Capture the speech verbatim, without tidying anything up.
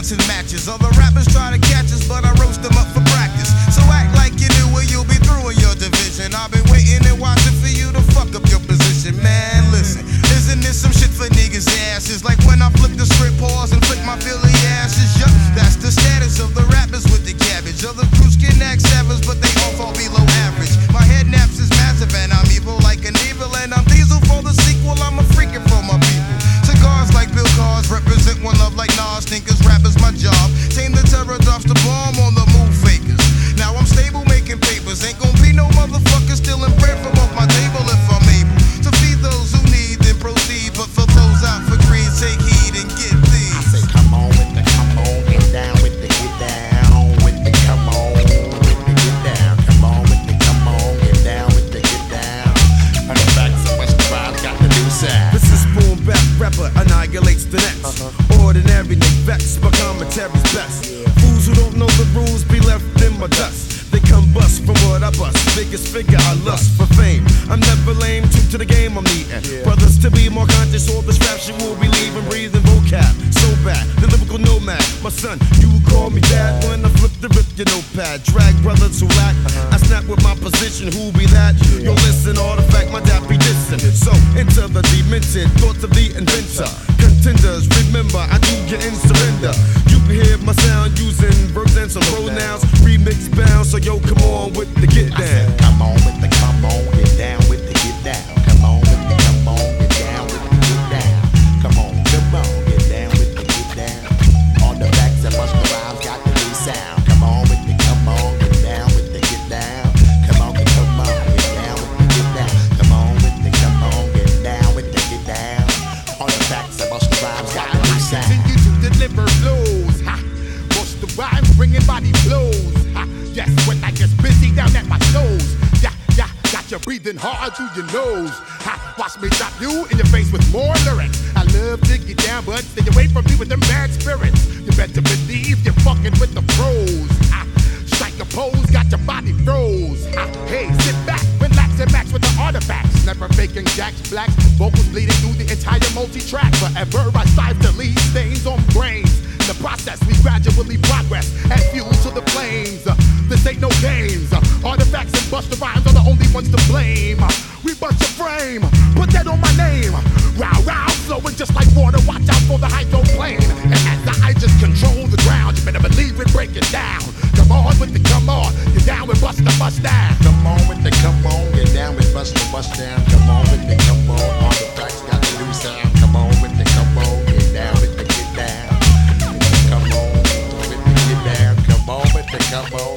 mixing matches. Other rappers try to catch us, but I roast them up for practice. So act like you knew or you'll be through in your division. I've been waiting and watching for you to fuck up your position. Man, listen, isn't this some shit for niggas' asses? Like when I flip the script, pause and flick my Philly asses. Yup, that's the status of the rappers with the cabbage. Other crews can act savage, but they all fall below average. My head naps is massive and I'm evil like an evil. And I'm diesel for the sequel, I'm a freaking for my people. Cigars like Bill Cars represent one love like Nas. Thinkers, rappers, my job. Tame the terror, drops the bomb on the move fakers. Now I'm stable making papers. Ain't gon' be no motherfuckers stealing bread from off my table if I'm able to feed those who need, then proceed. But for those out for greed, take heed and get these. I say come on with the come on, get down with the get down with the come on with the get down. Come on with the come on, get down with the get down. And the facts of West Rhymes got the new sound. This is boom bap rapper annihilates the next. Uh-huh. Ordinary they vex, my commentary's best. Yeah. Fools who don't know the rules be left in my dust. They come bust from what I bust. Biggest figure, I lust for fame. I'm never lame, true to the game I'm needing. Yeah. Brothers to be more conscious, all this rap shit will be leaving, breathing vocab. So bad, the lyrical nomad. My son, you call me dad when I flip the rip your notepad. Drag brothers who lack, uh-huh. I snap with my position, who be that? Yeah. Yo listen, artifact, my dad be dissing. So, into the demented, thoughts of the inventor. Contenders, remember, I do get in surrender. You can hear my sound using verbs and some pronouns. Remix bound, so yo, come on with the get down. I said, come on with the come on, get down with the get down. Come on with the come on, get down with the get down. Come on, come on, get down with the get down. All the facts and Busta Rhymes got the new sound. Come on with the come on, get down with the get down. Come on, come on, get down with the get down. Come on with the come on, get down with the get down. All the facts and Busta Rhymes got the new sound. Continue to deliver flows, ha. Busta Rhymes bringing body blows, ha. Yes, when I get busy down at my toes, yeah, yeah, got you breathing hard through your nose. Ha, watch me drop you in your face with more lyrics. I love to get down, but stay away from me with them bad spirits. You better believe you're fucking with the pros. Ha, strike a pose, got your body froze. Ha, hey, sit back, relax and match with the artifacts. Never faking jacks, blacks, vocals bleeding through the entire multi-track. Forever I strive to leave stains on brains. In the process, we gradually progress and fuel to the flames. Uh, this ain't no games. Uh, artifacts and Busta Rhymes are the only ones to blame. Uh, we bust your frame, put that on my name. Row, row, flowing just like water. Watch out for the hydroplane. And as I just control the ground, you better believe we break it down. Come on with the come on, you're down with Busta Bust Down. Come on with the come on, get down with Busta Bust Down. Come on with the come on, artifacts got the new sound. Come on with the come on, get down with the get down. Come on with the get down. Come on with the come on.